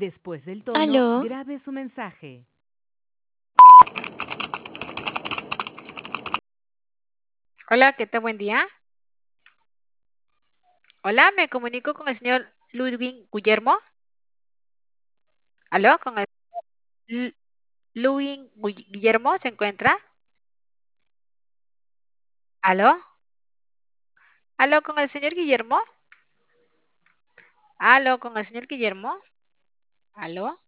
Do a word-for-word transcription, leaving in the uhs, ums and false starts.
Después del tono, Aló, grabe su mensaje. Hola, ¿qué tal? Buen día. Hola, me comunico con el señor Ludwig Guillermo. ¿Aló? ¿Con el L- Ludwig Gu- Guillermo se encuentra? ¿Aló? ¿Aló con el señor Guillermo? ¿Aló con el señor Guillermo? ¿Aló?